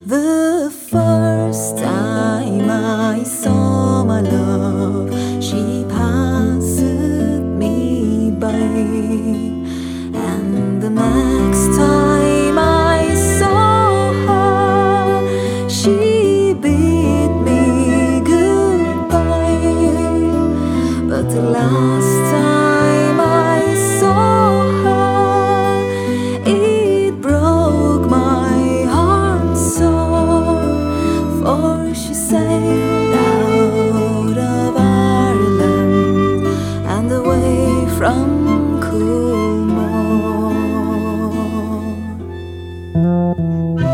The first time I saw my love, she passed me by. And the next time I saw her, she bid me goodbye. But the last time I saw her, it broke my heart sore. For she sailed out of Ireland and away from Coolmore.